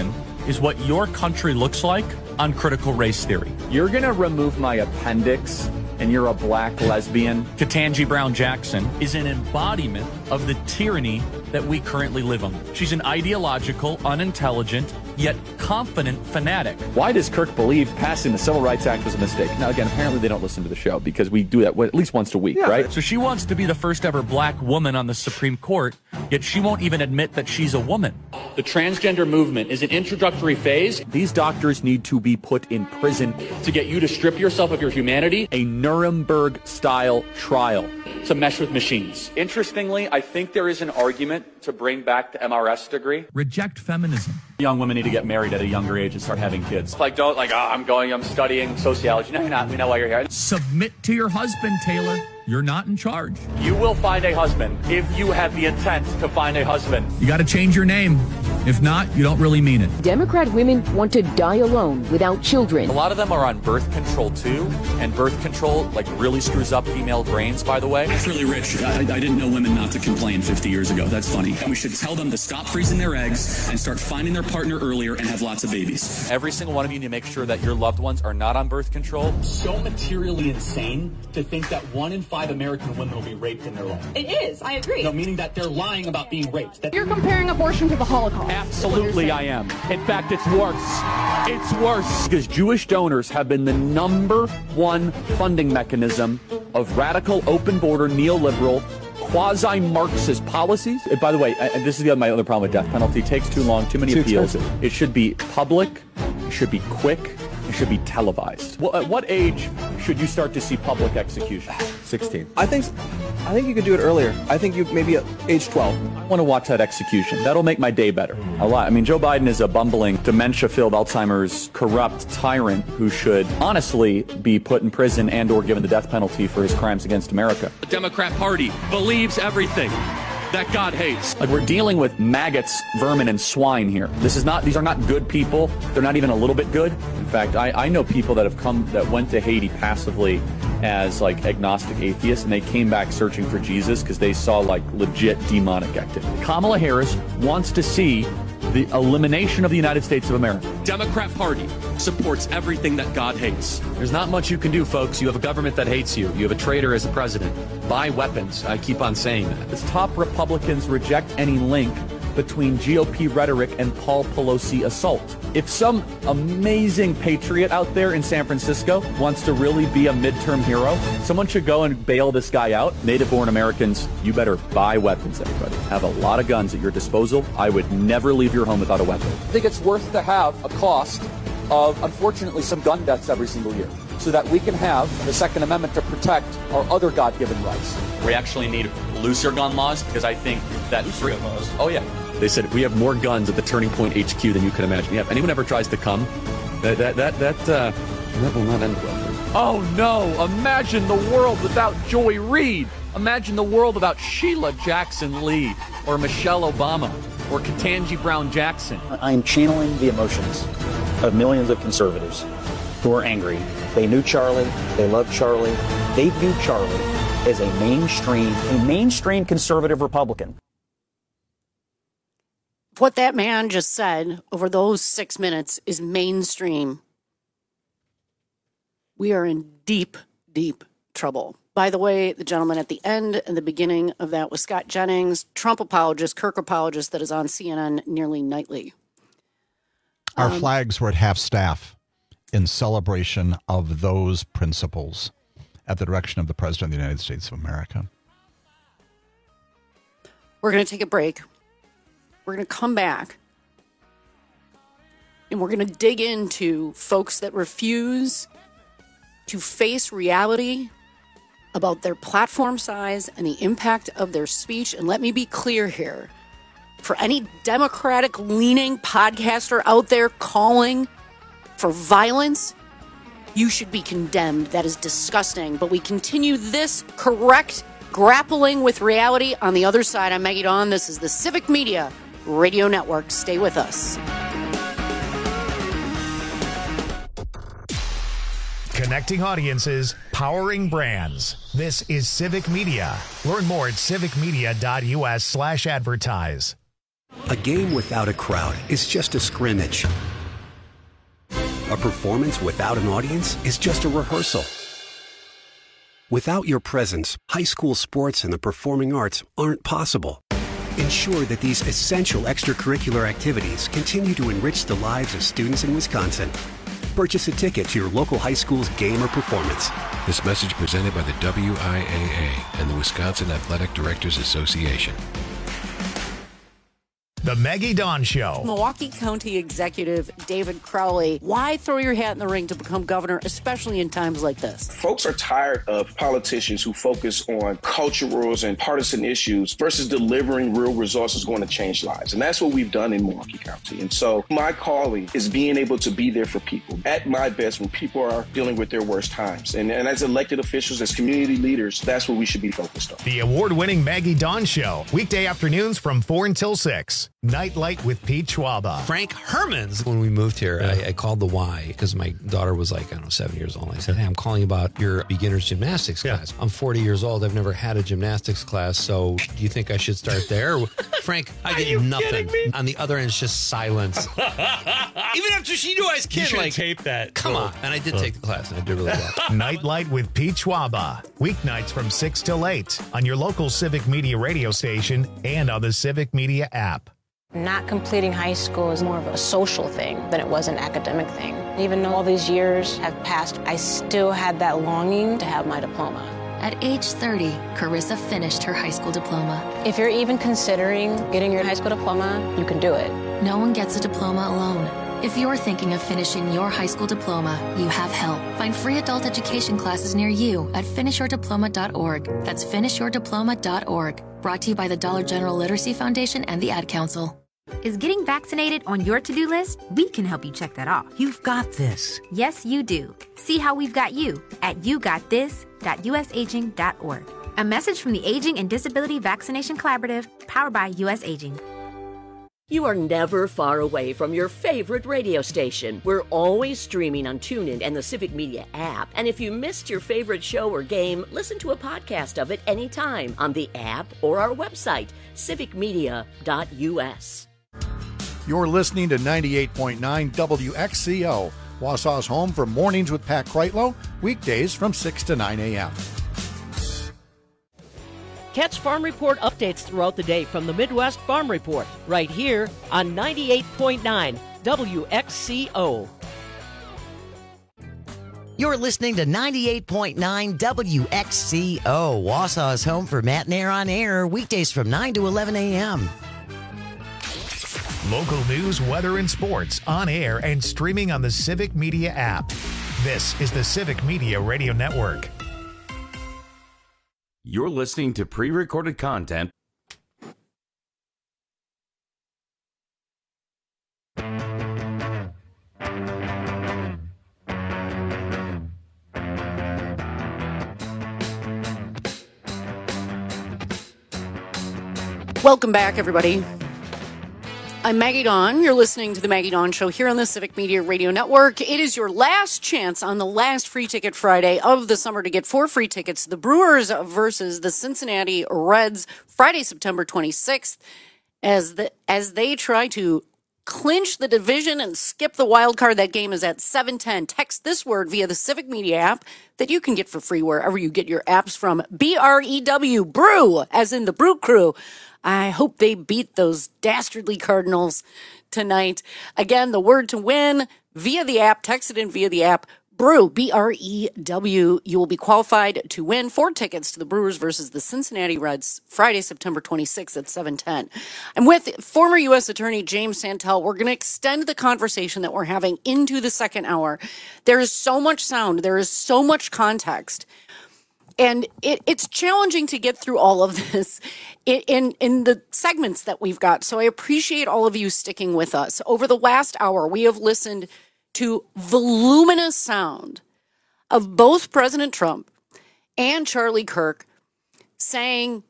is what your country looks like on critical race theory. You're going to remove my appendix and you're a black lesbian. Ketanji Brown Jackson is an embodiment of the tyranny that we currently live under. She's an ideological, unintelligent, yet confident fanatic. Why does Kirk believe passing the Civil Rights Act was a mistake? Now, again, apparently they don't listen to the show because we do that at least once a week, yeah, right? So she wants to be the first ever black woman on the Supreme Court, yet she won't even admit that she's a woman. The transgender movement is an introductory phase. These doctors need to be put in prison to get you to strip yourself of your humanity. A Nuremberg-style trial to mesh with machines. Interestingly, I think there is an argument to bring back the M R S degree. Reject feminism. Young women need to get married at a younger age and start having kids. Like, don't, like, oh, I'm going, I'm studying sociology. No, you're not. We know why you're here. Submit to your husband, Taylor. You're not in charge. You will find a husband if you have the intent to find a husband. You got to change your name. If not, you don't really mean it. Democrat women want to die alone without children. A lot of them are on birth control too, and birth control like really screws up female brains, by the way. That's really rich. I, I didn't know women not to complain fifty years ago. That's funny. We should tell them to stop freezing their eggs and start finding their partner earlier and have lots of babies. Every single one of you need to make sure that your loved ones are not on birth control. So materially insane to think that one in five American women will be raped in their life. It is. I agree. No, meaning that they're lying about being raped. That You're comparing abortion to the Holocaust. Absolutely, I am. In fact, it's worse. It's worse. Because Jewish donors have been the number one funding mechanism of radical, open border, neoliberal, quasi-Marxist policies. And by the way, and this is the, my other problem with death penalty. It takes too long, too many too appeals. Expensive. It should be public. It should be quick. It should be televised. Well, at what age should you start to see public execution? sixteen. I think I think you could do it earlier. I think you maybe at age twelve. I want to watch that execution. That'll make my day better. A lot. I mean, Joe Biden is a bumbling, dementia-filled, Alzheimer's, corrupt tyrant who should honestly be put in prison and or given the death penalty for his crimes against America. The Democrat Party believes everything that God hates. Like, we're dealing with maggots, vermin, and swine here. This is not, these are not good people. They're not even a little bit good. In fact, I, I know people that have come, that went to Haiti passively as like agnostic atheists, and they came back searching for Jesus because they saw like legit demonic activity. Kamala Harris wants to see the elimination of the United States of America. Democrat Party supports everything that God hates. There's not much you can do, folks. You have a government that hates you. You have a traitor as a president. Buy weapons. I keep on saying that. As top Republicans reject any link between G O P rhetoric and Paul Pelosi assault. If some amazing patriot out there in San Francisco wants to really be a midterm hero, someone should go and bail this guy out. Native-born Americans, you better buy weapons, everybody. Have a lot of guns at your disposal. I would never leave your home without a weapon. I think it's worth to have a cost of, unfortunately, some gun deaths every single year, so that we can have the Second Amendment to protect our other God-given rights. We actually need looser gun laws, because I think that free gun laws. Oh yeah, they said we have more guns at the Turning Point H Q than you can imagine. Yeah, if anyone ever tries to come, that that that that uh, that will not end well. Oh no! Imagine the world without Joy Reid. Imagine the world without Sheila Jackson Lee or Michelle Obama or Ketanji Brown Jackson. I am channeling the emotions of millions of conservatives who are angry. They knew Charlie. They loved Charlie. They viewed Charlie as a mainstream, a mainstream conservative Republican. What that man just said over those six minutes is mainstream. We are in deep, deep trouble. By the way, the gentleman at the end and the beginning of that was Scott Jennings, Trump apologist, Kirk apologist that is on C N N nearly nightly. Our um, flags were at half staff in celebration of those principles at the direction of the President of the United States of America. We're going to take a break. We're going to come back. And we're going to dig into folks that refuse to face reality about their platform size and the impact of their speech. And let me be clear here. For any Democratic-leaning podcaster out there calling for violence, you should be condemned. That is disgusting. But we continue this correct grappling with reality on the other side. I'm Maggie Dawn. This is the Civic Media Radio Network. Stay with us. Connecting audiences, powering brands. This is Civic Media. Learn more at civicmedia.us slash advertise. A game without a crowd is just a scrimmage. A performance without an audience is just a rehearsal. Without your presence, high school sports and the performing arts aren't possible. Ensure that these essential extracurricular activities continue to enrich the lives of students in Wisconsin. Purchase a ticket to your local high school's game or performance. This message presented by the W I A A and the Wisconsin Athletic Directors Association. The Maggie Dawn Show. Milwaukee County Executive David Crowley, why throw your hat in the ring to become governor, especially in times like this? Folks are tired of politicians who focus on culturals and partisan issues versus delivering real results that's going to change lives. And that's what we've done in Milwaukee County. And so my calling is being able to be there for people at my best when people are dealing with their worst times. And, and as elected officials, as community leaders, that's what we should be focused on. The award-winning Maggie Dawn Show. Weekday afternoons from four until six. Nightlight with Pete Schwaba. Frank Hermans. When we moved here, yeah. I, I called the Y because my daughter was like, I don't know, seven years old. And I said, hey, I'm calling about your beginner's gymnastics yeah. class. I'm forty years old. I've never had a gymnastics class. So do you think I should start there? Frank, I get nothing. On the other end, it's just silence. Even after she knew I was kidding. You like, tape that. Come on. And I did take the class, and I did really well. Nightlight with Pete Schwaba. Weeknights from six till eight on your local Civic Media radio station and on the Civic Media app. Not completing high school is more of a social thing than it was an academic thing. Even though all these years have passed, I still had that longing to have my diploma. At age thirty, Carissa finished her high school diploma. If you're even considering getting your high school diploma, you can do it. No one gets a diploma alone. If you're thinking of finishing your high school diploma, you have help. Find free adult education classes near you at finish your diploma dot org. That's finish your diploma dot org. Brought to you by the Dollar General Literacy Foundation and the Ad Council. Is getting vaccinated on your to-do list? We can help you check that off. You've got this. Yes, you do. See how we've got you at you got this dot u s aging dot org. A message from the Aging and Disability Vaccination Collaborative, powered by U S Aging. You are never far away from your favorite radio station. We're always streaming on TuneIn and the Civic Media app. And if you missed your favorite show or game, listen to a podcast of it anytime on the app or our website, civic media dot u s. You're listening to ninety-eight point nine W X C O, Wausau's home for Mornings with Pat Kreitlow, weekdays from six to nine a.m. Catch Farm Report updates throughout the day from the Midwest Farm Report, right here on ninety-eight point nine W X C O. You're listening to ninety-eight point nine W X C O, Wausau's home for Matt and Air on Air, weekdays from nine to eleven a.m. Local news, weather, and sports on air and streaming on the Civic Media app. This is the Civic Media Radio Network. You're listening to pre-recorded content. Welcome back, everybody. I'm Maggie Dawn. You're listening to the Maggie Dawn Show here on the Civic Media Radio Network. It is your last chance on the last Free Ticket Friday of the summer to get four free tickets to the Brewers versus the Cincinnati Reds, Friday, September twenty-sixth, as the as they try to clinch the division and skip the wild card. That game is at seven ten. Text this word via the Civic Media app that you can get for free wherever you get your apps from. B R E W, Brew, as in the Brew Crew. I hope they beat those dastardly Cardinals tonight. Again, the word to win via the app, text it in via the app, Brew, B R E W. You will be qualified to win four tickets to the Brewers versus the Cincinnati Reds, Friday, September twenty-sixth at seven ten. I'm with former U S Attorney James Santel. We're going to extend the conversation that we're having into the second hour. There is so much sound. There is so much context. And it, it's challenging to get through all of this in, in, in the segments that we've got. So I appreciate all of you sticking with us. Over the last hour, we have listened to voluminous sound of both President Trump and Charlie Kirk saying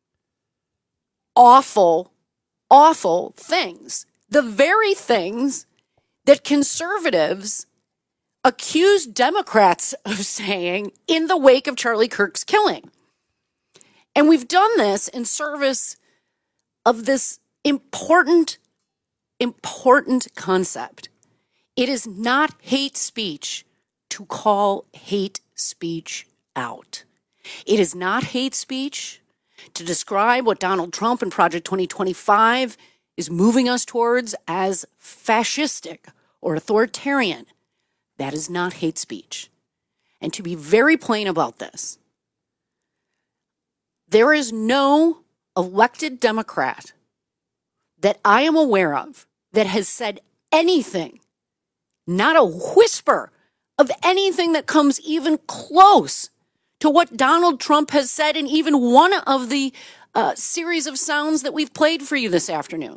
awful, awful things. The very things that conservatives accused Democrats of saying in the wake of Charlie Kirk's killing. And we've done this in service of this important, important concept. It is not hate speech to call hate speech out. It is not hate speech to describe what Donald Trump and Project twenty twenty-five is moving us towards as fascistic or authoritarian. That is not hate speech. And to be very plain about this, there is no elected Democrat that I am aware of that has said anything, not a whisper of anything that comes even close to what Donald Trump has said in even one of the uh, series of sounds that we've played for you this afternoon.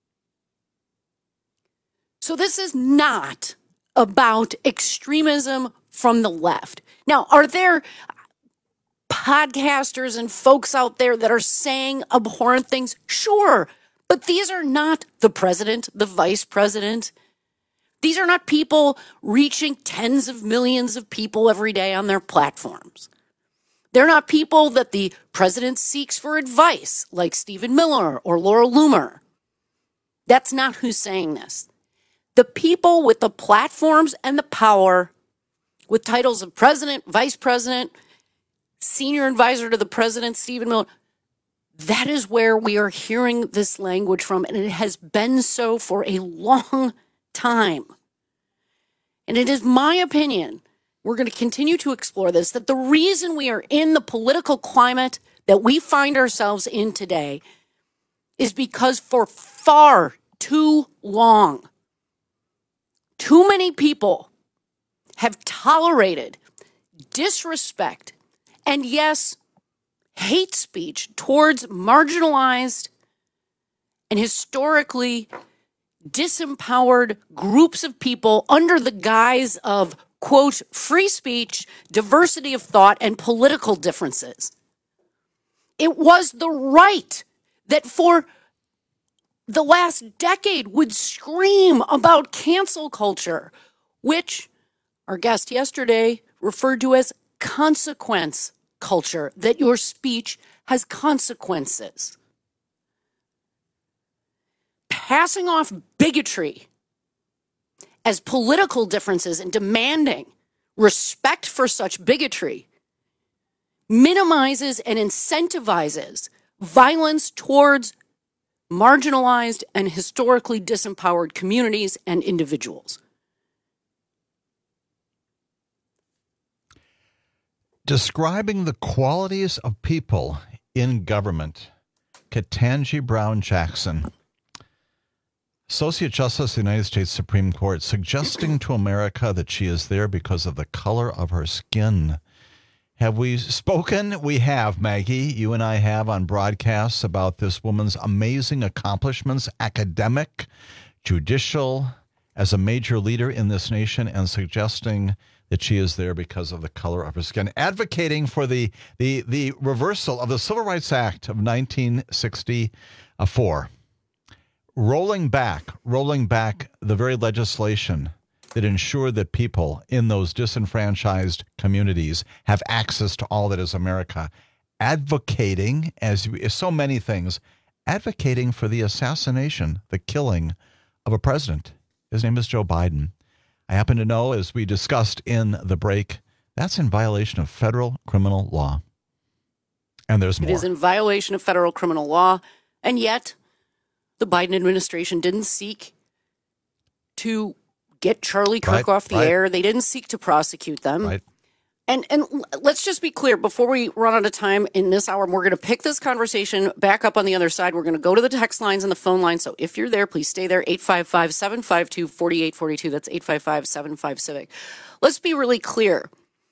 So this is not about extremism from the left. Now, are there podcasters and folks out there that are saying abhorrent things? Sure, but these are not the president, the vice president. These are not people reaching tens of millions of people every day on their platforms. They're not people that the president seeks for advice, like Stephen Miller or Laura Loomer. That's not who's saying this. The people with the platforms and the power, with titles of president, vice president, senior advisor to the president, Stephen Miller, that is where we are hearing this language from, and it has been so for a long time. And it is my opinion, we're going to continue to explore this, that the reason we are in the political climate that we find ourselves in today is because for far too long, too many people have tolerated disrespect and, yes, hate speech towards marginalized and historically disempowered groups of people under the guise of, quote, free speech, diversity of thought, and political differences. It was the right that for the last decade would scream about cancel culture, which our guest yesterday referred to as consequence culture, that your speech has consequences. Passing off bigotry as political differences and demanding respect for such bigotry minimizes and incentivizes violence towards marginalized and historically disempowered communities and individuals. Describing the qualities of people in government, Ketanji Brown Jackson, Associate Justice of the United States Supreme Court, suggesting to America that she is there because of the color of her skin. Have we spoken? We have, Maggie. You and I have on broadcasts about this woman's amazing accomplishments, academic, judicial, as a major leader in this nation, and suggesting that she is there because of the color of her skin, advocating for the the the reversal of the Civil Rights Act of nineteen sixty-four, rolling back, rolling back the very legislation that ensured that people in those disenfranchised communities have access to all that is America, advocating, as so many things, advocating for the assassination, the killing of a president. His name is Joe Biden. I happen to know, as we discussed in the break, that's in violation of federal criminal law. And there's more. It is in violation of federal criminal law, and yet the Biden administration didn't seek to get Charlie Kirk right, off the right. air. They didn't seek to prosecute them. Right. And and let's just be clear, before we run out of time in this hour, we're going to pick this conversation back up on the other side. We're going to go to the text lines and the phone line. So if you're there, please stay there. eight five five, seven five two, four eight four two. That's eight five five, seven five, civic. Let's be really clear.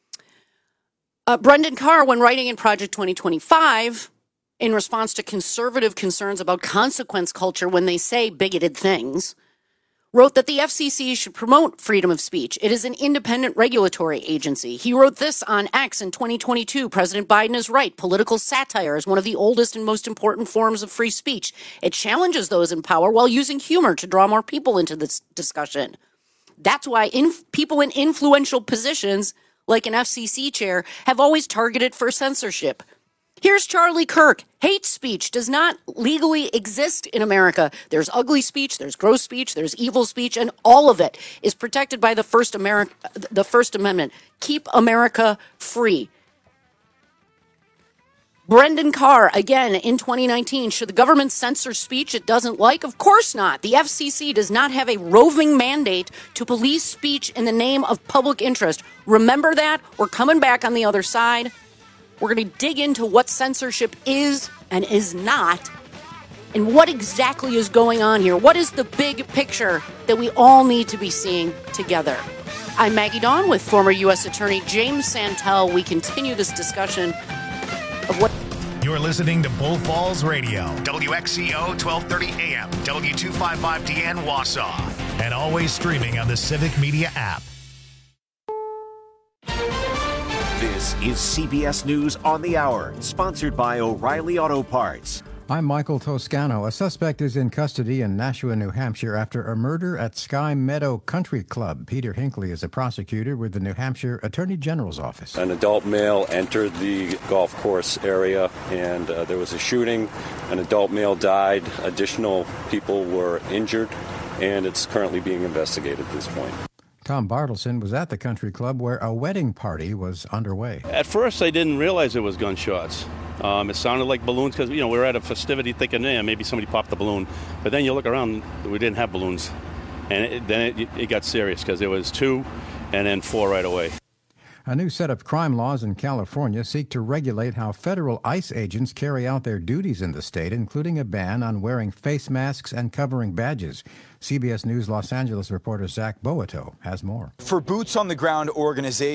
Uh, Brendan Carr, when writing in Project twenty twenty-five, in response to conservative concerns about consequence culture when they say bigoted things, wrote that the F C C should promote freedom of speech. It is an independent regulatory agency. He wrote this on X in twenty twenty-two. President Biden is right. Political satire is one of the oldest and most important forms of free speech. It challenges those in power while using humor to draw more people into this discussion. That's why in, people in influential positions, like an F C C chair, have always targeted for censorship. Here's Charlie Kirk. Hate speech does not legally exist in America. There's ugly speech, there's gross speech, there's evil speech, and all of it is protected by the First America, the First Amendment. Keep America free. Brendan Carr, again, in twenty nineteen, should the government censor speech it doesn't like? Of course not. The F C C does not have a roving mandate to police speech in the name of public interest. Remember that. We're coming back on the other side. We're going to dig into what censorship is and is not, and what exactly is going on here. What is the big picture that we all need to be seeing together? I'm Maggie Dawn with former U S Attorney James Santel. We continue this discussion of what... You're listening to Bull Falls Radio, W X C O twelve thirty A M, W two fifty-five D N Wausau, and always streaming on the Civic Media app. This is C B S News on the Hour, sponsored by O'Reilly Auto Parts. I'm Michael Toscano. A suspect is in custody in Nashua, New Hampshire after a murder at Sky Meadow Country Club. Peter Hinckley is a prosecutor with the New Hampshire Attorney General's office. An adult male entered the golf course area and uh, there was a shooting. An adult male died. Additional people were injured, and it's currently being investigated at this point. Tom Bartleson was at the country club where a wedding party was underway. At first, I didn't realize it was gunshots. Um, it sounded like balloons because, you know, we were at a festivity thinking, yeah, maybe somebody popped the balloon. But then you look around, we didn't have balloons. And it, then it, it got serious because there was two and then four right away. A new set of crime laws in California seek to regulate how federal ICE agents carry out their duties in the state, including a ban on wearing face masks and covering badges. C B S News Los Angeles reporter Zach Boato has more. For boots-on-the-ground organizations,